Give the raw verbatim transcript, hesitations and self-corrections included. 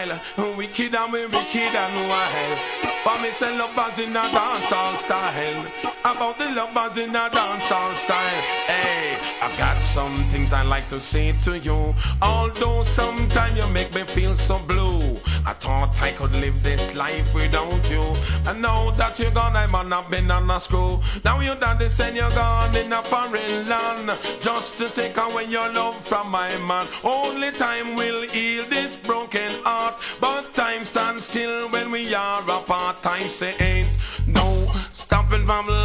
style. Wicked and we wicked and wild. But me say lovers in a dancehall style. About the lovers in a dancehall style. Hey, I got some things I like to say to you. Although sometimes you make me feel so blue. I thought I could live this life without you. And now that you're gone, I'm on a been on a screw. Now your daddy said you're gone in a foreign land, just to take away your love from my man. Only time will heal this broken heart, but time stands still when we are apart. I say ain't no stopping from